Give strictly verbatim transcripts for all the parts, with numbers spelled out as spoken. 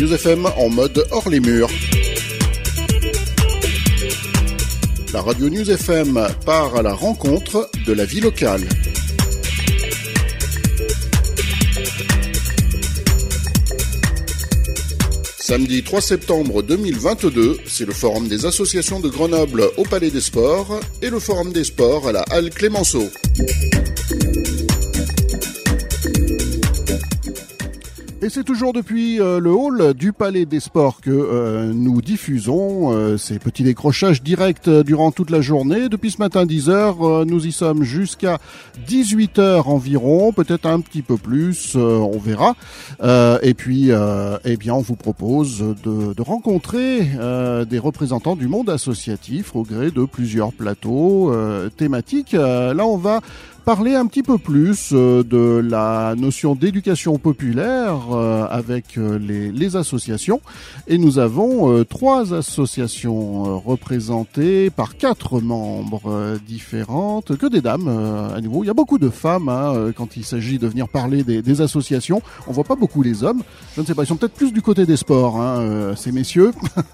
News F M en mode hors les murs. La radio News F M part à la rencontre de la vie locale. Samedi trois septembre deux mille vingt-deux, c'est le Forum des associations de Grenoble au Palais des Sports et le Forum des Sports à la Halle Clémenceau. Et c'est toujours depuis euh, le hall du Palais des Sports que euh, nous diffusons euh, ces petits décrochages directs euh, durant toute la journée. Depuis ce matin dix heures, euh, nous y sommes jusqu'à dix-huit heures environ, peut-être un petit peu plus, euh, on verra. Euh, et puis, euh, eh bien, on vous propose de, de rencontrer euh, des représentants du monde associatif au gré de plusieurs plateaux euh, thématiques. Euh, là, on va parler un petit peu plus euh, de la notion d'éducation populaire euh, avec euh, les, les associations. Et nous avons euh, trois associations euh, représentées par quatre membres euh, différentes, que des dames euh, à nouveau. Il y a beaucoup de femmes hein, euh, quand il s'agit de venir parler des, des associations. On voit pas beaucoup les hommes. Je ne sais pas, ils sont peut-être plus du côté des sports, hein, euh, ces messieurs.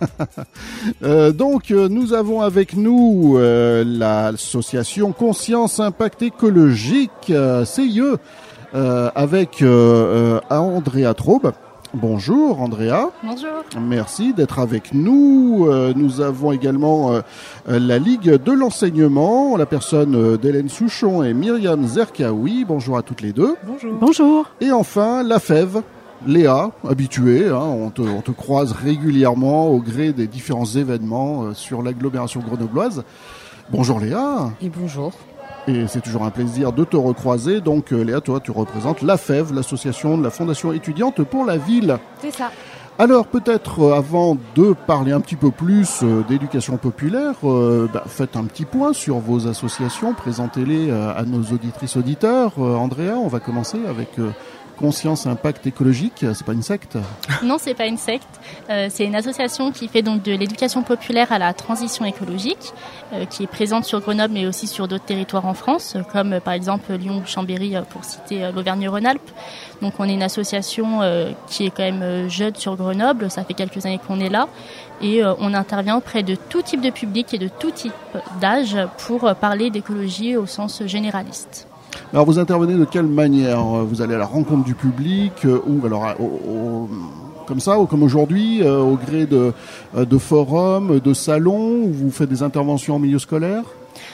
euh, donc, euh, nous avons avec nous euh, l'association Conscience Impact Écologique. Euh, C I E euh, avec euh, euh, Andrea Traube. Bonjour Andrea. Bonjour. Merci d'être avec nous. Euh, nous avons également euh, la Ligue de l'enseignement, la personne euh, d'Hélène Souchon et Myriam Zerkaoui. Bonjour à toutes les deux. Bonjour. Bonjour. Et enfin la F E V. Léa, habituée, hein, on, te, on te croise régulièrement au gré des différents événements euh, sur l'agglomération grenobloise. Bonjour Léa. Et bonjour. Et c'est toujours un plaisir de te recroiser. Donc euh, Léa, toi tu représentes l'A F E V, l'association de la Fondation étudiante pour la ville. C'est ça. Alors peut-être euh, avant de parler un petit peu plus euh, d'éducation populaire, euh, bah, faites un petit point sur vos associations, présentez-les euh, à nos auditrices auditeurs. Euh, Andrea, on va commencer avec euh, Conscience Impact Écologique. C'est pas une secte? Non, c'est pas une secte. Euh, c'est une association qui fait donc de l'éducation populaire à la transition écologique, euh, qui est présente sur Grenoble mais aussi sur d'autres territoires en France, comme euh, par exemple Lyon ou Chambéry euh, pour citer euh, l'Auvergne-Rhône-Alpes. Donc on est une association euh, qui est quand même euh, jeune sur Grenoble. Ça fait quelques années qu'on est là et euh, on intervient auprès de tout type de public et de tout type d'âge pour euh, parler d'écologie au sens généraliste. Alors vous intervenez de quelle manière? Vous allez à la rencontre du public euh, ou alors au, au, comme ça ou comme aujourd'hui euh, au gré de, de forums, de salons où vous faites des interventions en milieu scolaire?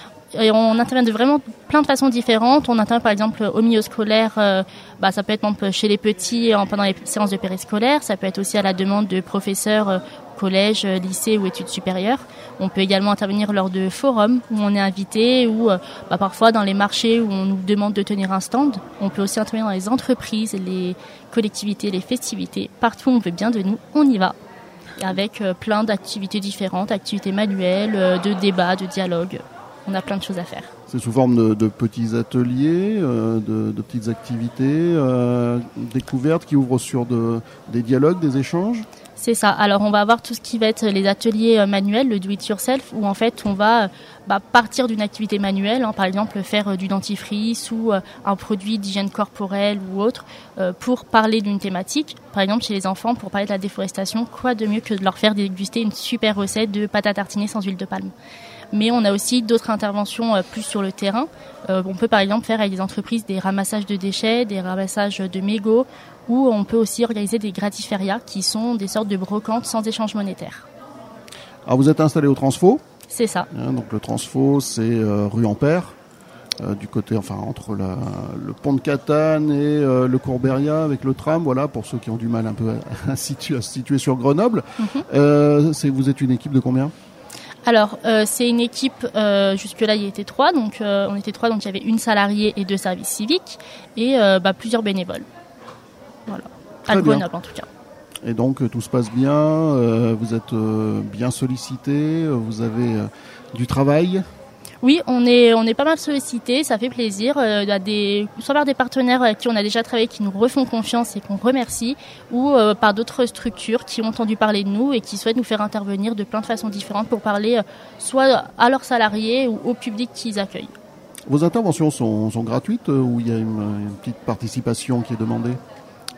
Et on intervient de vraiment plein de façons différentes. On intervient par exemple au milieu scolaire, euh, bah, ça peut être par exemple, chez les petits en, pendant les séances de périscolaire, ça peut être aussi à la demande de professeurs euh, collège, lycée ou études supérieures. On peut également intervenir lors de forums où on est invité ou euh, bah, parfois dans les marchés où on nous demande de tenir un stand. On peut aussi intervenir dans les entreprises, les collectivités, les festivités. Partout où on veut bien de nous, on y va. Avec euh, plein d'activités différentes, activités manuelles, euh, de débats, de dialogues. On a plein de choses à faire. C'est sous forme de, de petits ateliers, euh, de, de petites activités euh, découvertes qui ouvrent sur de, des dialogues, des échanges? C'est ça. Alors, on va avoir tout ce qui va être les ateliers manuels, le do-it-yourself, où en fait, on va bah, partir d'une activité manuelle, hein, par exemple faire euh, du dentifrice ou euh, un produit d'hygiène corporelle ou autre, euh, pour parler d'une thématique. Par exemple, chez les enfants, pour parler de la déforestation, quoi de mieux que de leur faire déguster une super recette de pâte à tartiner sans huile de palme. Mais on a aussi d'autres interventions euh, plus sur le terrain. Euh, on peut par exemple faire avec des entreprises des ramassages de déchets, des ramassages de mégots, ou on peut aussi organiser des gratiférias qui sont des sortes de brocantes sans échange monétaire. Alors vous êtes installé au Transfo? C'est ça. Hein, donc le Transfo, c'est euh, rue Ampère, euh, du côté, enfin entre la, le pont de Catane et euh, le Courberia avec le tram, voilà, pour ceux qui ont du mal un peu à, à, situer, à se situer sur Grenoble. Mm-hmm. Euh, c'est, vous êtes une équipe de combien? Alors, euh, c'est une équipe, euh, jusque-là, il y était trois, donc euh, on était trois, donc il y avait une salariée et deux services civiques, et euh, bah, plusieurs bénévoles. Voilà, à Grenoble en tout cas. Et donc, tout se passe bien, euh, vous êtes euh, bien sollicité, vous avez euh, du travail? Oui, on est on est pas mal sollicité, ça fait plaisir. Euh, il y a des, soit par des partenaires avec qui on a déjà travaillé, qui nous refont confiance et qu'on remercie, ou euh, par d'autres structures qui ont entendu parler de nous et qui souhaitent nous faire intervenir de plein de façons différentes pour parler euh, soit à leurs salariés ou au public qu'ils accueillent. Vos interventions sont, sont gratuites ou il y a une, une petite participation qui est demandée?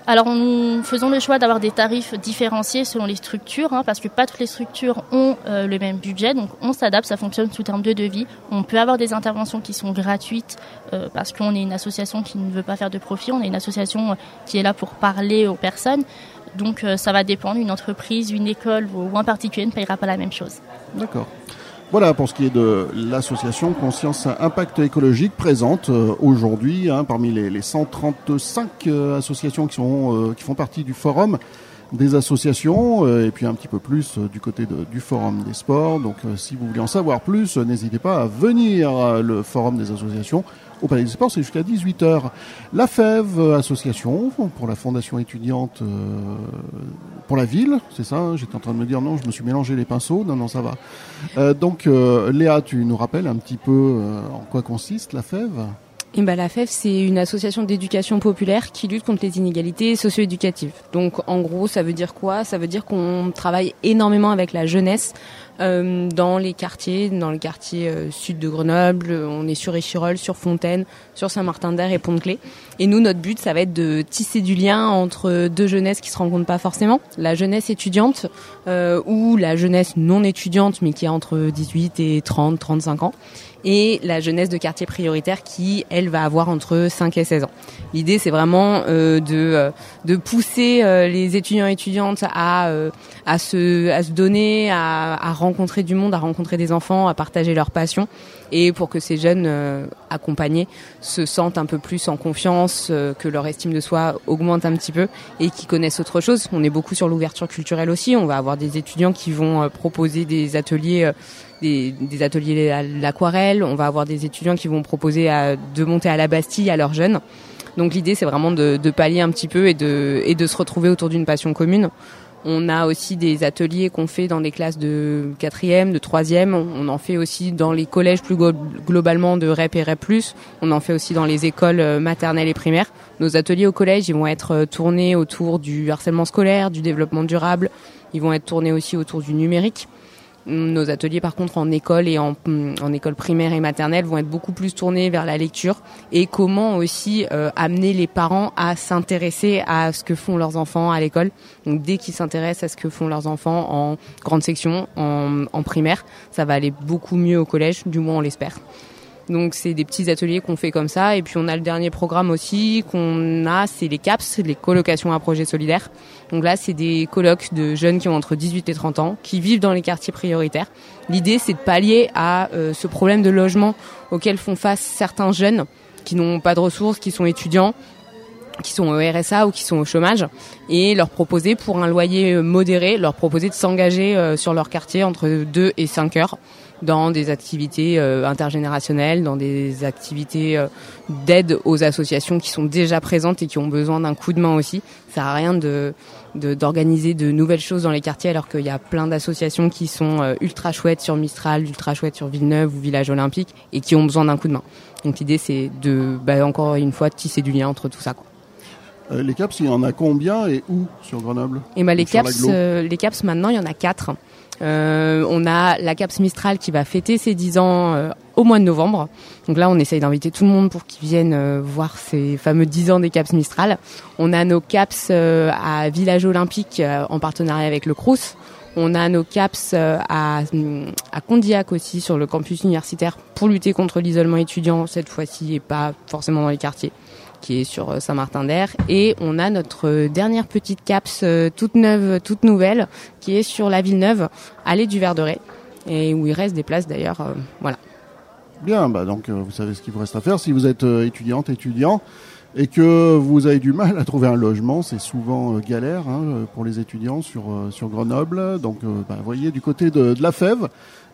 Alors, nous faisons le choix d'avoir des tarifs différenciés selon les structures, hein, parce que pas toutes les structures ont euh, le même budget. Donc, on s'adapte, ça fonctionne sous terme de devis. On peut avoir des interventions qui sont gratuites euh, parce qu'on est une association qui ne veut pas faire de profit. On est une association qui est là pour parler aux personnes. Donc, euh, ça va dépendre. Une entreprise, une école ou un particulier ne payera pas la même chose. D'accord. Voilà pour ce qui est de l'association Conscience Impact Écologique présente euh, aujourd'hui hein, parmi les, les cent trente-cinq euh, associations qui, sont, euh, qui font partie du forum des associations euh, et puis un petit peu plus euh, du côté de, du forum des sports. Donc euh, si vous voulez en savoir plus, euh, n'hésitez pas à venir euh, le forum des associations au Palais des Sports, c'est jusqu'à dix-huit heures. La F E V, association pour la fondation étudiante euh, pour la ville, c'est ça hein, j'étais en train de me dire non, je me suis mélangé les pinceaux, non, non, ça va. Euh, donc euh, Léa, tu nous rappelles un petit peu euh, en quoi consiste la F E V ? Et ben, la F E V, c'est une association d'éducation populaire qui lutte contre les inégalités socio-éducatives. Donc, en gros, ça veut dire quoi ? Ça veut dire qu'on travaille énormément avec la jeunesse euh, dans les quartiers, dans le quartier euh, sud de Grenoble. On est sur Échirolles, sur Fontaine, sur Saint-Martin-d'Air et Pont-de-Clé. Et nous, notre but, ça va être de tisser du lien entre deux jeunesses qui se rencontrent pas forcément. La jeunesse étudiante euh, ou la jeunesse non étudiante, mais qui est entre dix-huit et trente, trente-cinq ans. Et la jeunesse de quartier prioritaire qui, elle, va avoir entre cinq et seize ans. L'idée, c'est vraiment euh, de euh, de pousser euh, les étudiants et étudiantes à euh, à se à se donner, à, à rencontrer du monde, à rencontrer des enfants, à partager leur passion, et pour que ces jeunes euh, accompagnés se sentent un peu plus en confiance, euh, que leur estime de soi augmente un petit peu et qu'ils connaissent autre chose. On est beaucoup sur l'ouverture culturelle aussi. On va avoir des étudiants qui vont euh, proposer des ateliers euh, Des, des ateliers à l'aquarelle, on va avoir des étudiants qui vont proposer à, de monter à la Bastille à leurs jeunes. Donc l'idée, c'est vraiment de, de pallier un petit peu et de, et de se retrouver autour d'une passion commune. On a aussi des ateliers qu'on fait dans les classes de quatrième, de troisième. On en fait aussi dans les collèges plus globalement de R E P et R E P plus. On en fait aussi dans les écoles maternelles et primaires. Nos ateliers au collège, ils vont être tournés autour du harcèlement scolaire, du développement durable. Ils vont être tournés aussi autour du numérique. Nos ateliers, par contre, en école et en, en école primaire et maternelle vont être beaucoup plus tournés vers la lecture et comment aussi euh, amener les parents à s'intéresser à ce que font leurs enfants à l'école. Donc, dès qu'ils s'intéressent à ce que font leurs enfants en grande section, en, en primaire, ça va aller beaucoup mieux au collège, du moins on l'espère. Donc c'est des petits ateliers qu'on fait comme ça. Et puis on a le dernier programme aussi qu'on a, c'est les CAPS, les colocations à projet solidaire. Donc là, c'est des colocs de jeunes qui ont entre dix-huit et trente ans, qui vivent dans les quartiers prioritaires. L'idée, c'est de pallier à euh, ce problème de logement auquel font face certains jeunes qui n'ont pas de ressources, qui sont étudiants, qui sont au R S A ou qui sont au chômage, et leur proposer, pour un loyer modéré, leur proposer de s'engager euh, sur leur quartier entre deux et cinq heures dans des activités euh, intergénérationnelles, dans des activités euh, d'aide aux associations qui sont déjà présentes et qui ont besoin d'un coup de main aussi. Ça sert à rien de, de d'organiser de nouvelles choses dans les quartiers alors qu'il y a plein d'associations qui sont euh, ultra chouettes sur Mistral, ultra chouettes sur Villeneuve ou Village Olympique et qui ont besoin d'un coup de main. Donc l'idée, c'est de, bah, encore une fois, tisser du lien entre tout ça, quoi. Euh, les CAPS, il y en a combien et où sur Grenoble ? Et bah, les CAPS, euh, les CAPS maintenant, il y en a quatre. Euh, on a la CAPS Mistral qui va fêter ses dix ans euh, au mois de novembre. Donc là, on essaye d'inviter tout le monde pour qu'ils viennent euh, voir ces fameux dix ans des CAPS Mistral. On a nos CAPS euh, à Village Olympique euh, en partenariat avec le Crous. On a nos CAPS euh, à, à Condillac aussi sur le campus universitaire pour lutter contre l'isolement étudiant cette fois-ci et pas forcément dans les quartiers, qui est sur Saint-Martin-d'Air. Et on a notre dernière petite CAPS euh, toute neuve, toute nouvelle, qui est sur la Villeneuve, allée du Verderet, et où il reste des places d'ailleurs. Euh, voilà. Bien, bah donc euh, vous savez ce qu'il vous reste à faire. Si vous êtes euh, étudiante, étudiant, et que vous avez du mal à trouver un logement, c'est souvent euh, galère hein, pour les étudiants sur euh, sur Grenoble. Donc, euh, bah, voyez du côté de, de la F E V.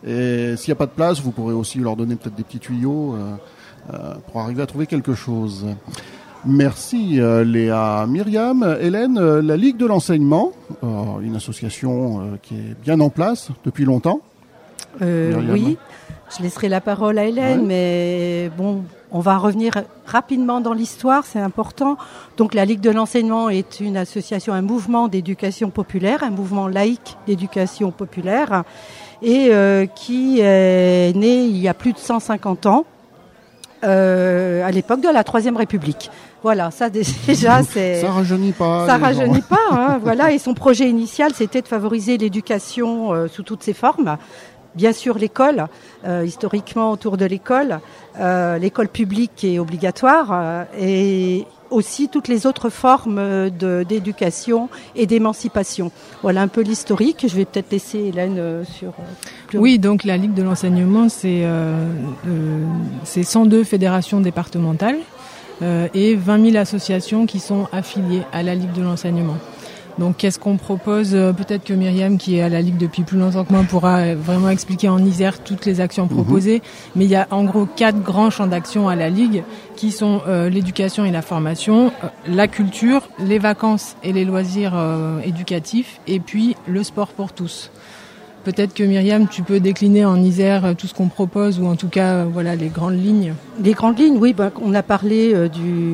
Et s'il n'y a pas de place, vous pourrez aussi leur donner peut-être des petits tuyaux euh, euh, pour arriver à trouver quelque chose. Merci euh, Léa. Myriam, Hélène, euh, la Ligue de l'enseignement, euh, une association euh, qui est bien en place depuis longtemps. Euh, oui, je laisserai la parole à Hélène, ouais. Mais bon, on va revenir rapidement dans l'histoire, c'est important. Donc la Ligue de l'enseignement est une association, un mouvement d'éducation populaire, un mouvement laïque d'éducation populaire, et euh, qui est né il y a plus de cent cinquante ans. euh, à l'époque de la Troisième République. Voilà, ça déjà c'est. Ça rajeunit pas. Ça rajeunit pas. Hein, voilà, et son projet initial, c'était de favoriser l'éducation euh, sous toutes ses formes. Bien sûr, l'école, euh, historiquement autour de l'école, euh, l'école publique est obligatoire euh, et aussi toutes les autres formes de, d'éducation et d'émancipation. Voilà un peu l'historique. Je vais peut-être laisser Hélène euh, sur... Euh, plus oui, donc la Ligue de l'enseignement, c'est, euh, euh, c'est cent deux fédérations départementales euh, et vingt mille associations qui sont affiliées à la Ligue de l'enseignement. Donc, qu'est-ce qu'on propose ? Peut-être que Myriam, qui est à la Ligue depuis plus longtemps que moi, pourra vraiment expliquer en Isère toutes les actions proposées. Mmh. Mais il y a en gros quatre grands champs d'action à la Ligue, qui sont euh, l'éducation et la formation, euh, la culture, les vacances et les loisirs euh, éducatifs, et puis le sport pour tous. Peut-être que Myriam, tu peux décliner en Isère tout ce qu'on propose, ou en tout cas, euh, voilà, les grandes lignes. Les grandes lignes, oui. Ben, on a parlé euh,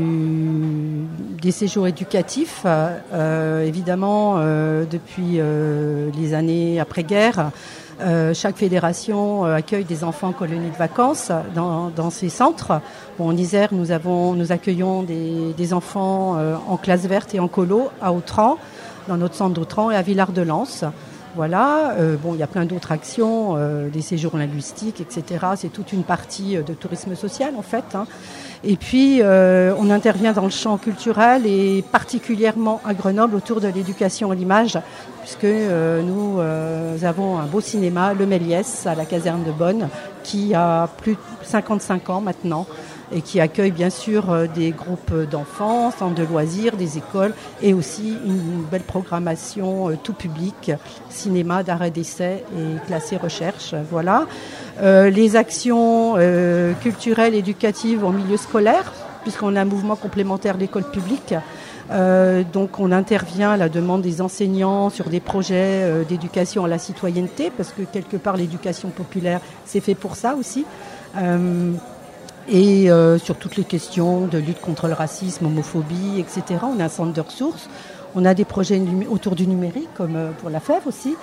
du, des séjours éducatifs. Euh, évidemment, euh, depuis euh, les années après-guerre, euh, chaque fédération euh, accueille des enfants en colonie de vacances dans, dans ces centres. Bon, en Isère, nous avons, nous accueillons des, des enfants euh, en classe verte et en colo à Autran, dans notre centre d'Autran, et à Villard-de-Lans. Voilà, euh, bon, il y a plein d'autres actions, euh, des séjours linguistiques, et cetera. C'est toute une partie de tourisme social, en fait. Hein. Et puis, euh, on intervient dans le champ culturel et particulièrement à Grenoble autour de l'éducation à l'image, puisque euh, nous euh, avons un beau cinéma, le Méliès, à la caserne de Bonne, qui a plus de cinquante-cinq ans maintenant, et qui accueille bien sûr des groupes d'enfants, centres de loisirs, des écoles, et aussi une belle programmation tout public, cinéma, d'art et d'essai et classé recherche. Voilà. Euh, les actions euh, culturelles, éducatives en milieu scolaire, puisqu'on a un mouvement complémentaire de l'école publique. Euh, donc on intervient à la demande des enseignants sur des projets euh, d'éducation à la citoyenneté, parce que quelque part l'éducation populaire, c'est fait pour ça aussi. Euh, et euh, sur toutes les questions de lutte contre le racisme, homophobie, et cetera. On a un centre de ressources. On a des projets numé- autour du numérique, comme euh, pour la F E V aussi.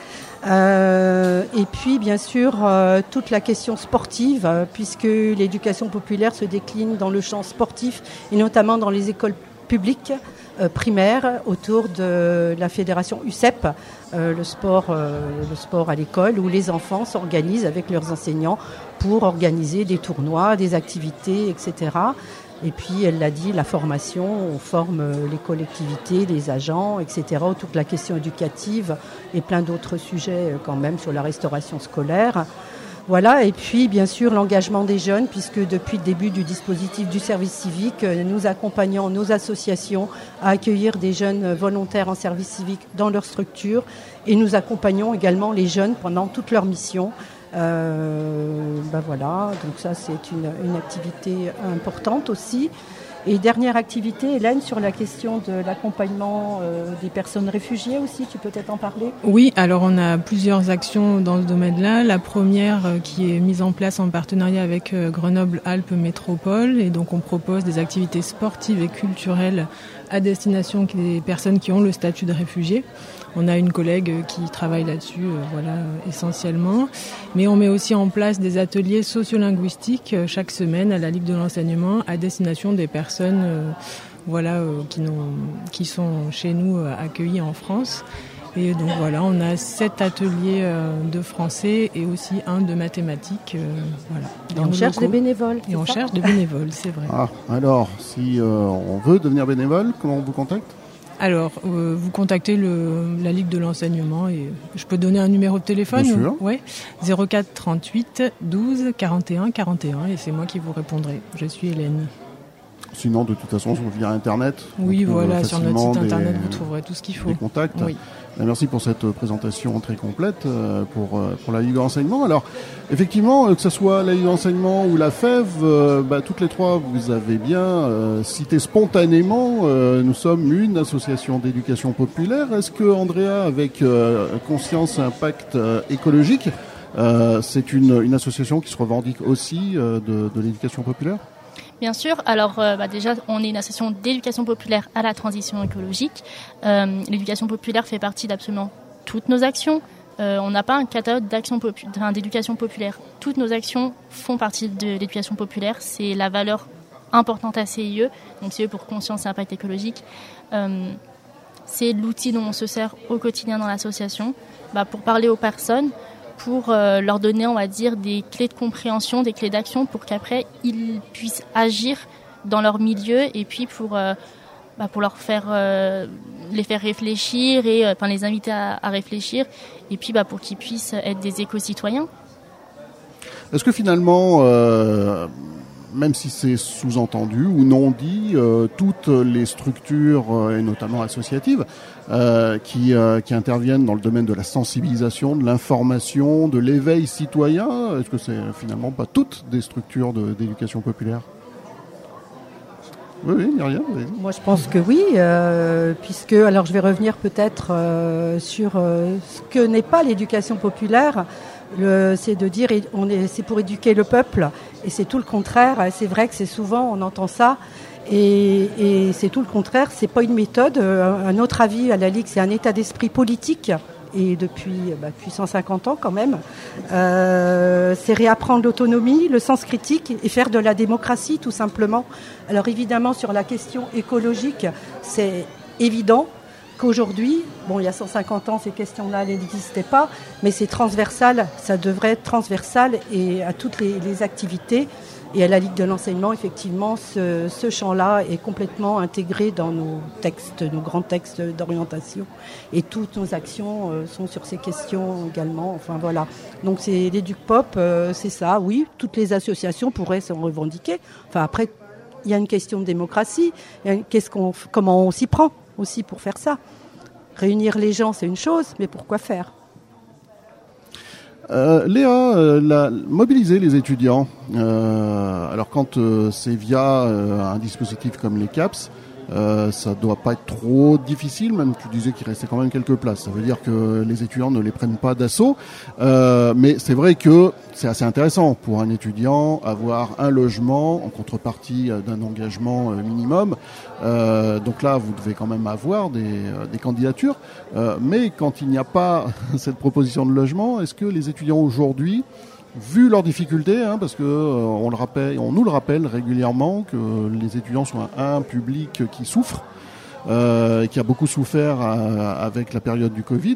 Euh, et puis, bien sûr, euh, toute la question sportive, euh, puisque l'éducation populaire se décline dans le champ sportif, et notamment dans les écoles publiques euh, primaires, autour de la fédération U C E P, euh, le sport, euh, le sport à l'école, où les enfants s'organisent avec leurs enseignants pour organiser des tournois, des activités, et cetera. Et puis, elle l'a dit, la formation, on forme les collectivités, les agents, et cetera, autour de la question éducative et plein d'autres sujets quand même sur la restauration scolaire. Voilà, et puis bien sûr l'engagement des jeunes, puisque depuis le début du dispositif du service civique, nous accompagnons nos associations à accueillir des jeunes volontaires en service civique dans leur structure, et nous accompagnons également les jeunes pendant toute leur mission. Euh, ben voilà, donc ça c'est une, une activité importante aussi. Et dernière activité, Hélène, sur la question de l'accompagnement euh, des personnes réfugiées aussi, tu peux peut-être en parler ? Oui, alors on a plusieurs actions dans ce domaine-là. La première euh, qui est mise en place en partenariat avec euh, Grenoble-Alpes Métropole, et donc on propose des activités sportives et culturelles à destination des personnes qui ont le statut de réfugié. On a une collègue qui travaille là-dessus, euh, voilà, essentiellement. Mais on met aussi en place des ateliers sociolinguistiques euh, chaque semaine à la Ligue de l'enseignement à destination des personnes euh, voilà, euh, qui, n'ont, qui sont chez nous euh, accueillies en France. Et donc voilà, on a sept ateliers euh, de français et aussi un de mathématiques. Euh, voilà, et on cherche locaux. Des bénévoles. Et on ça cherche des bénévoles, c'est vrai. Ah, alors, si euh, on veut devenir bénévole, comment on vous contacte ? Alors, euh, vous contactez le, la Ligue de l'enseignement et je peux donner un numéro de téléphone. Bien sûr. Ouais, zéro quatre trente-huit douze quarante et un quarante et un et c'est moi qui vous répondrai. Je suis Hélène. Sinon, de toute façon, via Internet. Oui, voilà, sur notre site Internet, des, vous trouverez tout ce qu'il faut. Des contacts. Oui. Merci pour cette présentation très complète pour, pour la Ligue de l'enseignement. Alors, effectivement, que ce soit la Ligue de l'enseignement ou la F E V, euh, bah, toutes les trois, vous avez bien euh, cité spontanément, euh, nous sommes une association d'éducation populaire. Est-ce que, Andrea, avec euh, Conscience et Impact euh, écologique, euh, c'est une, une association qui se revendique aussi euh, de, de l'éducation populaire ? Bien sûr. Alors, euh, bah déjà, on est une association d'éducation populaire à la transition écologique. Euh, l'éducation populaire fait partie d'absolument toutes nos actions. euh, on n'a pas un catalogue d'action popu- d'éducation populaire. Toutes nos actions font partie de l'éducation populaire. C'est la valeur importante à C I E, donc C I E pour conscience et impact écologique. Euh, c'est l'outil dont on se sert au quotidien dans l'association, bah, pour parler aux personnes, pour euh, leur donner, on va dire, des clés de compréhension, des clés d'action, pour qu'après ils puissent agir dans leur milieu, et puis pour euh, bah, pour leur faire euh, les faire réfléchir et euh, enfin les inviter à, à réfléchir, et puis bah, pour qu'ils puissent être des éco-citoyens. Est-ce que finalement, euh, même si c'est sous-entendu ou non dit, euh, toutes les structures, euh, et notamment associatives, euh, qui, euh, qui interviennent dans le domaine de la sensibilisation, de l'information, de l'éveil citoyen, est-ce que c'est finalement pas toutes des structures de, d'éducation populaire ? Oui, oui, Myriam, vas-y. Moi, je pense que oui, euh, puisque, alors je vais revenir peut-être euh, sur euh, ce que n'est pas l'éducation populaire. Le, c'est de dire on est, c'est pour éduquer le peuple, et c'est tout le contraire. C'est vrai que c'est souvent on entend ça, et, et c'est tout le contraire. C'est pas une méthode. Un autre avis à la Ligue, c'est un état d'esprit politique, et depuis, bah, depuis cent cinquante ans quand même. Euh, c'est réapprendre l'autonomie, le sens critique, et faire de la démocratie tout simplement. Alors évidemment sur la question écologique, c'est évident qu'aujourd'hui, bon, il y a cent cinquante ans, ces questions-là n'existaient pas, mais c'est transversal, ça devrait être transversal et à toutes les, les activités. Et à la Ligue de l'enseignement, effectivement, ce, ce champ-là est complètement intégré dans nos textes, nos grands textes d'orientation. Et toutes nos actions euh, sont sur ces questions également. Enfin, voilà. Donc, c'est l'EducPop, euh, c'est ça, oui. Toutes les associations pourraient s'en revendiquer. Enfin, après, il y a une question de démocratie. Qu'est-ce qu'on, comment on s'y prend aussi pour faire ça. Réunir les gens, c'est une chose, mais pourquoi faire ? Euh, Léa, euh, la, mobiliser les étudiants, euh, alors quand euh, c'est via euh, un dispositif comme les CAPS, euh, ça doit pas être trop difficile, même tu disais qu'il restait quand même quelques places, ça veut dire que les étudiants ne les prennent pas d'assaut, euh, mais c'est vrai que c'est assez intéressant pour un étudiant avoir un logement en contrepartie d'un engagement minimum, euh, donc là vous devez quand même avoir des, des candidatures, euh, mais quand il n'y a pas cette proposition de logement, est-ce que les étudiants aujourd'hui, vu leurs difficultés, hein, parce que euh, on le rappelle, on nous le rappelle régulièrement que les étudiants sont un, un public qui souffre, euh, qui a beaucoup souffert à, avec la période du Covid.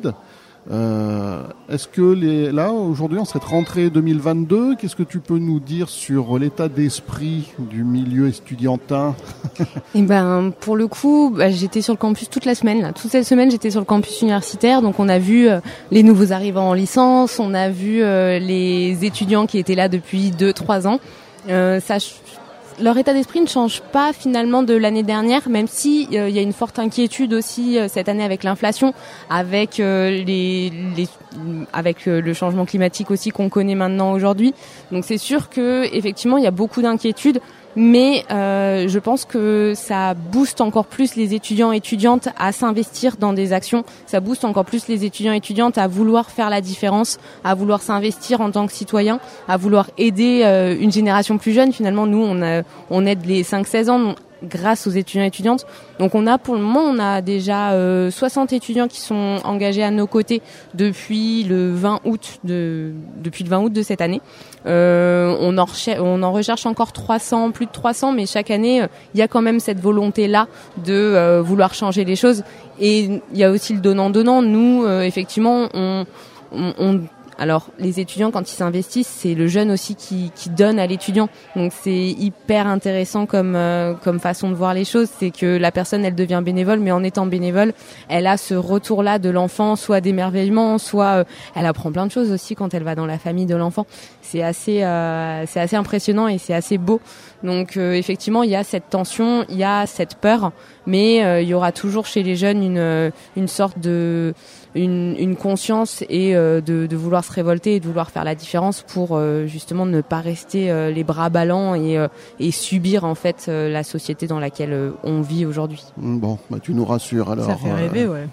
Euh, est-ce que les, là aujourd'hui en cette rentrée deux mille vingt-deux, qu'est-ce que tu peux nous dire sur l'état d'esprit du milieu estudiantin? Et ben pour le coup, bah, j'étais sur le campus toute la semaine. Là. Toute cette semaine, j'étais sur le campus universitaire. Donc on a vu euh, les nouveaux arrivants en licence, on a vu euh, les étudiants qui étaient là depuis deux, trois ans. Euh, ça, leur état d'esprit ne change pas finalement de l'année dernière, même si il euh, y a une forte inquiétude aussi euh, cette année avec l'inflation, avec euh, les, les avec euh, le changement climatique aussi qu'on connaît maintenant aujourd'hui. Donc c'est sûr que effectivement il y a beaucoup d'inquiétudes, mais euh, je pense que ça booste encore plus les étudiants et étudiantes à s'investir dans des actions. Ça booste encore plus les étudiants et étudiantes à vouloir faire la différence, à vouloir s'investir en tant que citoyen, à vouloir aider euh, une génération plus jeune. Finalement, nous, on, a, on aide les cinq seize ans grâce aux étudiants et étudiantes. Donc on a pour le moment, on a déjà euh, soixante étudiants qui sont engagés à nos côtés depuis le vingt août de depuis le vingt août de cette année. Euh, on en recherche, on en recherche encore trois cents, plus de trois cents, mais chaque année, il euh, y a quand même cette volonté-là de euh, vouloir changer les choses. Et il y a aussi le donnant-donnant. Nous, euh, effectivement, on, on, on alors, les étudiants, quand ils s'investissent, c'est le jeune aussi qui, qui donne à l'étudiant. Donc, c'est hyper intéressant comme, euh, comme façon de voir les choses. C'est que la personne, elle devient bénévole, mais en étant bénévole, elle a ce retour-là de l'enfant, soit d'émerveillement, soit euh, elle apprend plein de choses aussi quand elle va dans la famille de l'enfant. C'est assez, euh, c'est assez impressionnant et c'est assez beau. Donc, euh, effectivement, il y a cette tension, il y a cette peur, mais euh, il y aura toujours chez les jeunes une, une sorte de... Une, une conscience et euh, de, de vouloir se révolter et de vouloir faire la différence pour euh, justement ne pas rester euh, les bras ballants et, euh, et subir en fait euh, la société dans laquelle euh, on vit aujourd'hui. Bon, bah, tu nous rassures alors. Ça fait rêver, ouais.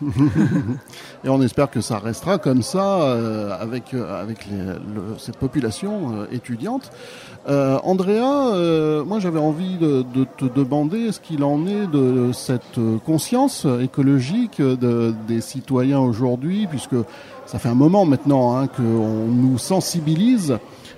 Et on espère que ça restera comme ça euh, avec, euh, avec les, le, cette population euh, étudiante. Euh, Andrea, euh, moi j'avais envie de, de te demander ce qu'il en est de cette conscience écologique de, des citoyens aujourd'hui, puisque ça fait un moment maintenant hein, qu'on nous sensibilise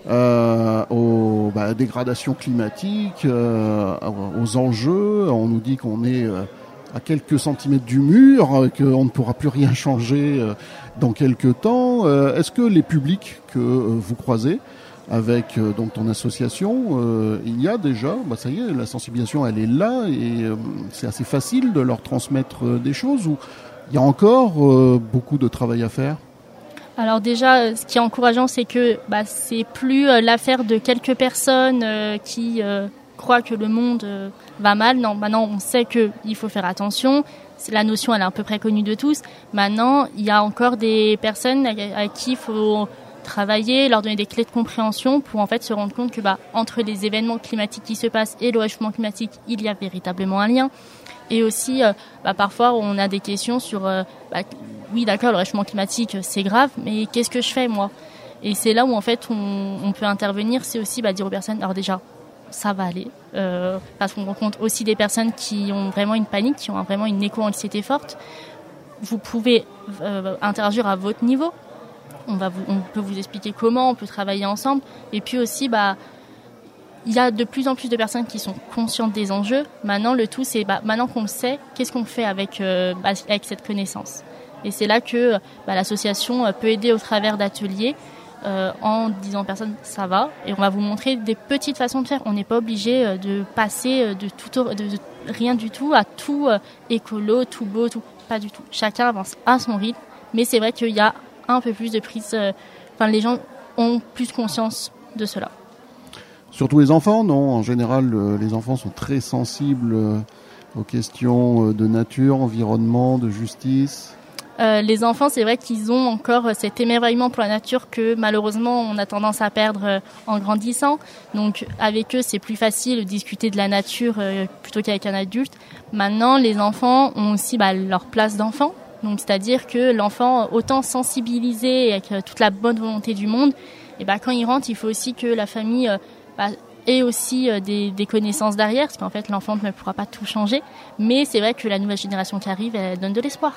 euh, aux bah, dégradations climatiques, euh, aux enjeux. On nous dit qu'on est euh, à quelques centimètres du mur, qu'on ne pourra plus rien changer euh, dans quelques temps. Euh, est-ce que les publics que euh, vous croisez avec euh, donc ton association, euh, il y a déjà, bah ça y est, la sensibilisation elle est là et euh, c'est assez facile de leur transmettre euh, des choses, ou il y a encore euh, beaucoup de travail à faire? Alors déjà, ce qui est encourageant, c'est que bah, c'est plus euh, l'affaire de quelques personnes euh, qui euh, croient que le monde euh, va mal. Non, maintenant on sait qu'il faut faire attention. La notion elle est à peu près connue de tous. Maintenant, il y a encore des personnes à, à qui il faut travailler, leur donner des clés de compréhension pour en fait se rendre compte que bah, entre les événements climatiques qui se passent et le réchauffement climatique, il y a véritablement un lien. Et aussi, euh, bah, parfois, on a des questions sur, euh, bah, oui, d'accord, le réchauffement climatique, c'est grave, mais qu'est-ce que je fais, moi? Et c'est là où, en fait, on, on peut intervenir, c'est aussi bah, dire aux personnes, alors déjà, ça va aller, euh, parce qu'on rencontre aussi des personnes qui ont vraiment une panique, qui ont vraiment une éco-anxiété forte. Vous pouvez euh, interagir à votre niveau. On, va vous, on peut vous expliquer comment, on peut travailler ensemble. Et puis aussi, bah, il y a de plus en plus de personnes qui sont conscientes des enjeux. Maintenant, le tout, c'est bah, maintenant qu'on le sait, qu'est-ce qu'on fait avec, euh, bah, avec cette connaissance? Et c'est là que bah, l'association peut aider au travers d'ateliers euh, en disant aux personnes, ça va. Et on va vous montrer des petites façons de faire. On n'est pas obligé de passer de, tout, de, de rien du tout à tout euh, écolo, tout beau, tout. Pas du tout. Chacun avance à son rythme. Mais c'est vrai qu'il y a un peu plus de prise, euh, enfin les gens ont plus conscience de cela. Surtout les enfants, non? En général, euh, les enfants sont très sensibles euh, aux questions euh, de nature, environnement, de justice. Euh, les enfants, c'est vrai qu'ils ont encore cet émerveillement pour la nature que malheureusement on a tendance à perdre euh, en grandissant. Donc avec eux, c'est plus facile de discuter de la nature euh, plutôt qu'avec un adulte. Maintenant, les enfants ont aussi bah, leur place d'enfant. Donc, c'est-à-dire que l'enfant, autant sensibilisé avec toute la bonne volonté du monde, et ben, quand il rentre, il faut aussi que la famille bah, ait aussi des, des connaissances derrière, parce qu'en fait, l'enfant ne pourra pas tout changer. Mais c'est vrai que la nouvelle génération qui arrive, elle donne de l'espoir.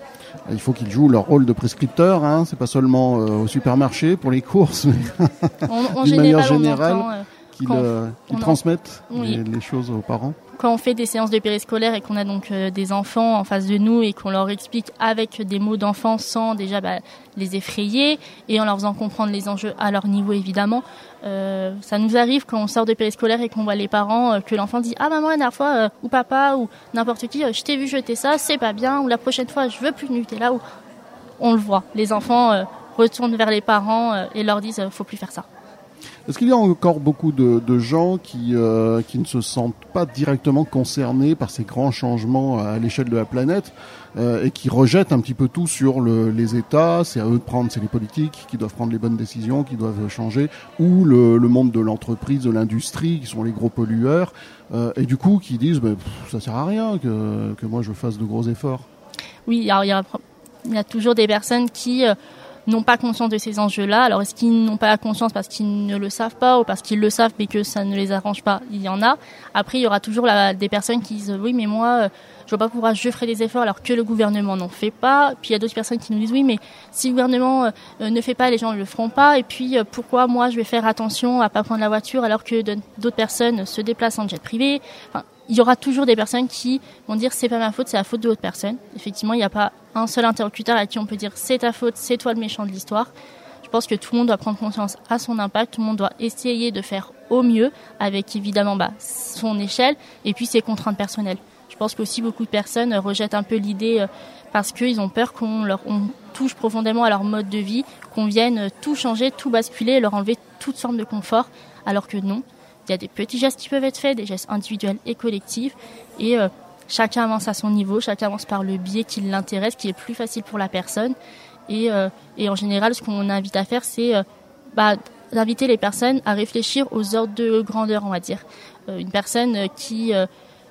Il faut qu'ils jouent leur rôle de prescripteur, hein. C'est pas seulement euh, au supermarché pour les courses, mais en, en d'une manière générale, entend, euh, qu'ils, euh, qu'ils transmettent en... oui. les, les choses aux parents. Quand on fait des séances de périscolaire et qu'on a donc euh, des enfants en face de nous et qu'on leur explique avec des mots d'enfant sans déjà bah, les effrayer et en leur faisant comprendre les enjeux à leur niveau évidemment, euh, ça nous arrive quand on sort de périscolaire et qu'on voit les parents euh, que l'enfant dit « Ah maman, la dernière fois, euh, ou papa, ou n'importe qui, euh, je t'ai vu jeter ça, c'est pas bien, ou la prochaine fois, je veux plus de Nutella. » ou on le voit, les enfants euh, retournent vers les parents euh, et leur disent euh, « Faut plus faire ça ». Est-ce qu'il y a encore beaucoup de, de gens qui, euh, qui ne se sentent pas directement concernés par ces grands changements à l'échelle de la planète euh, et qui rejettent un petit peu tout sur le, les États? C'est à eux de prendre, c'est les politiques qui doivent prendre les bonnes décisions, qui doivent changer, ou le, le monde de l'entreprise, de l'industrie, qui sont les gros pollueurs, euh, et du coup qui disent bah, « ça sert à rien que, que moi je fasse de gros efforts ». Oui, alors il y a, il y a toujours des personnes qui... Euh, n'ont pas conscience de ces enjeux-là. Alors, est-ce qu'ils n'ont pas la conscience parce qu'ils ne le savent pas ou parce qu'ils le savent mais que ça ne les arrange pas? Il y en a. Après, il y aura toujours la, des personnes qui disent « Oui, mais moi, euh, je vois pas pourquoi je ferai des efforts alors que le gouvernement n'en fait pas. » Puis, il y a d'autres personnes qui nous disent « Oui, mais si le gouvernement euh, ne fait pas, les gens ne le feront pas. Et puis, euh, pourquoi moi, je vais faire attention à pas prendre la voiture alors que d'autres personnes se déplacent en jet privé ?» Enfin, il y aura toujours des personnes qui vont dire c'est pas ma faute, c'est la faute de l'autre personne. Effectivement, il n'y a pas un seul interlocuteur à qui on peut dire c'est ta faute, c'est toi le méchant de l'histoire. Je pense que tout le monde doit prendre conscience à son impact, tout le monde doit essayer de faire au mieux avec évidemment bah, son échelle et puis ses contraintes personnelles. Je pense qu'aussi beaucoup de personnes rejettent un peu l'idée euh, parce qu'ils ont peur qu'on leur on touche profondément à leur mode de vie, qu'on vienne tout changer, tout basculer et leur enlever toute forme de confort, alors que non. Il y a des petits gestes qui peuvent être faits, des gestes individuels et collectifs. Et euh, chacun avance à son niveau, chacun avance par le biais qui l'intéresse, qui est plus facile pour la personne. Et, euh, et en général, ce qu'on invite à faire, c'est euh, bah, d'inviter les personnes à réfléchir aux ordres de grandeur, on va dire. Euh, une personne qui euh,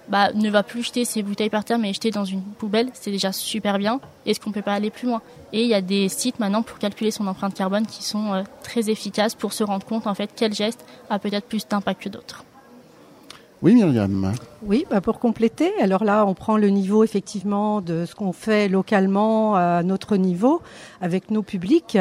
bah, ne va plus jeter ses bouteilles par terre mais les jeter dans une poubelle, c'est déjà super bien. Est-ce qu'on peut pas aller plus loin? Et il y a des sites maintenant pour calculer son empreinte carbone qui sont euh, très efficaces pour se rendre compte en fait quel geste a peut-être plus d'impact que d'autres. Oui, Myriam. Oui, bah pour compléter, alors là, on prend le niveau effectivement de ce qu'on fait localement à notre niveau avec nos publics.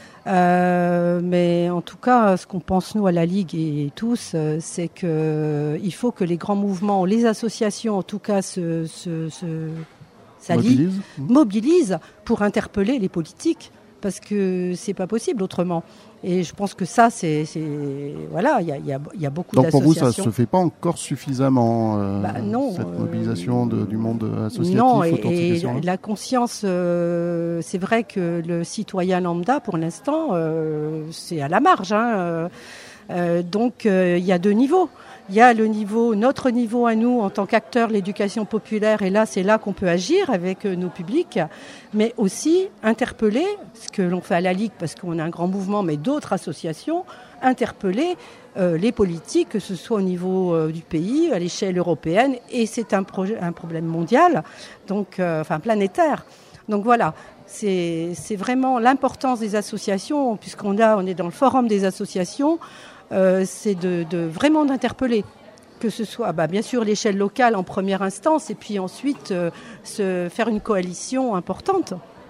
Euh, mais en tout cas, ce qu'on pense nous à la Ligue et tous, euh, c'est que euh, il faut que les grands mouvements, les associations en tout cas, se, se, se s'allient, mobilisent. mobilisent pour interpeller les politiques, parce que c'est pas possible autrement. Et je pense que ça, c'est, c'est voilà, il y a, y, a, y a beaucoup Donc d'associations. Donc pour vous, ça se fait pas encore suffisamment, euh, bah non, cette mobilisation de, du monde associatif non, autour de ces questions-là. Et la conscience, euh, c'est vrai que le citoyen lambda, pour l'instant, euh, c'est à la marge. Hein, euh, donc euh, il y a deux niveaux. Il y a le niveau, notre niveau à nous en tant qu'acteurs, l'éducation populaire, et là c'est là qu'on peut agir avec nos publics, mais aussi interpeller, ce que l'on fait à la Ligue parce qu'on a un grand mouvement, mais d'autres associations, interpeller euh, les politiques, que ce soit au niveau euh, du pays, à l'échelle européenne, et c'est un, projet, un problème mondial, donc euh, enfin planétaire. Donc voilà. C'est, c'est vraiment l'importance des associations, puisqu'on a, on est dans le forum des associations. Euh, c'est de, de vraiment d'interpeller, que ce soit bah, bien sûr l'échelle locale en première instance et puis ensuite euh, se faire une coalition importante.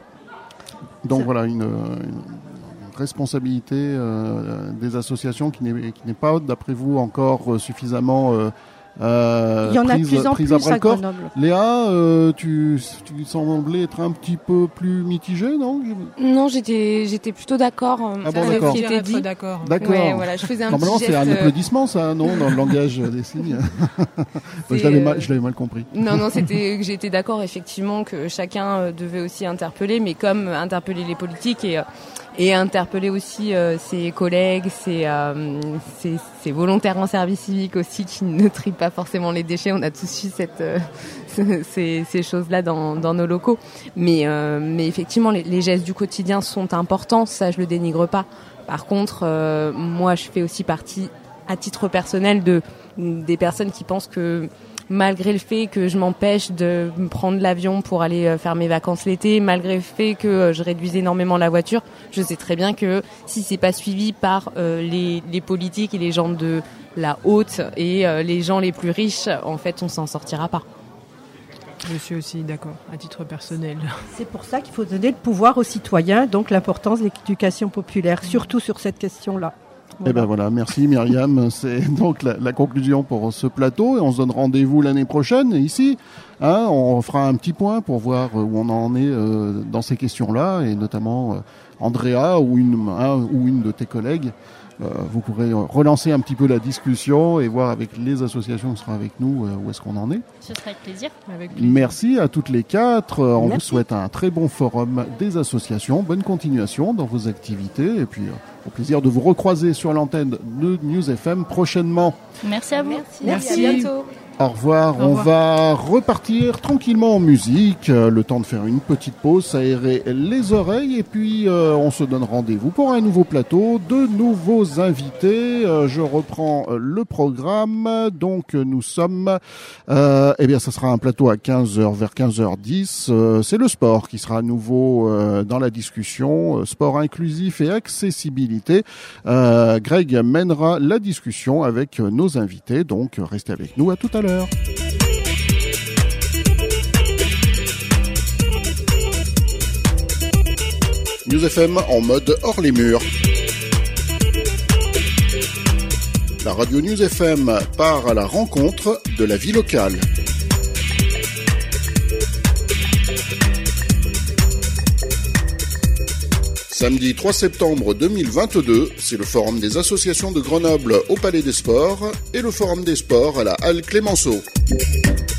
Donc ça... voilà une, une responsabilité euh, des associations qui n'est, qui n'est pas d'après vous encore suffisamment euh, Euh, Il y en prise, a de plus en prise plus à, à Grenoble. Léa, euh, tu, tu semblais être un petit peu plus mitigée, non? Non, j'étais, j'étais plutôt d'accord. Ah bon, d'accord. Qui était dit. D'accord. D'accord. Ouais, voilà, je faisais un Normalement, petit c'est geste... un applaudissement, ça, non, dans le langage des signes. je l'avais mal, je l'avais mal compris. Non, non, c'était que j'étais d'accord effectivement que chacun devait aussi interpeller, mais comme interpeller les politiques et et interpeller aussi euh, ses collègues, ses, euh, ses, ses volontaires en service civique aussi qui ne trient pas forcément les déchets. On a tous eu cette, euh, ces, ces choses-là dans, dans nos locaux. Mais, euh, mais effectivement, les, les gestes du quotidien sont importants, ça je le dénigre pas. Par contre, euh, moi je fais aussi partie, à titre personnel, de des personnes qui pensent que malgré le fait que je m'empêche de me prendre l'avion pour aller faire mes vacances l'été, malgré le fait que je réduise énormément la voiture, je sais très bien que si c'est pas suivi par euh, les, les politiques et les gens de la haute et euh, les gens les plus riches, en fait, on s'en sortira pas. Je suis aussi d'accord, à titre personnel. C'est pour ça qu'il faut donner le pouvoir aux citoyens, donc l'importance de l'éducation populaire, surtout sur cette question-là. Voilà. Eh ben voilà, merci Myriam. C'est donc la, la conclusion pour ce plateau et on se donne rendez-vous l'année prochaine ici. Hein, on fera un petit point pour voir où on en est euh, dans ces questions-là et notamment euh, Andrea ou une, hein, ou une de tes collègues. Euh, vous pourrez relancer un petit peu la discussion et voir avec les associations qui seront avec nous euh, où est-ce qu'on en est. Ce sera avec plaisir. Avec plaisir. Merci à toutes les quatre. On Merci. vous souhaite un très bon forum des associations. Bonne continuation dans vos activités et puis euh, au plaisir de vous recroiser sur l'antenne de News F M prochainement. Merci à vous. Merci. Merci. À bientôt. Au revoir. Au revoir. On va repartir tranquillement en musique. Euh, le temps de faire une petite pause, s'aérer les oreilles et puis euh, on se donne rendez-vous pour un nouveau plateau, de nouveaux invités. Euh, je reprends euh, le programme. Donc nous sommes, euh, eh bien, ça sera un plateau à quinze heures, vers quinze heures dix. Euh, c'est le sport qui sera à nouveau euh, dans la discussion. Euh, sport inclusif et accessibilité. Euh, Greg mènera la discussion avec euh, nos invités. Donc restez avec nous. À tout à l'heure. News F M en mode hors les murs. La radio News F M part à la rencontre de la vie locale. Samedi trois septembre deux mille vingt-deux, c'est le Forum des associations de Grenoble au Palais des Sports et le Forum des Sports à la Halle Clémenceau.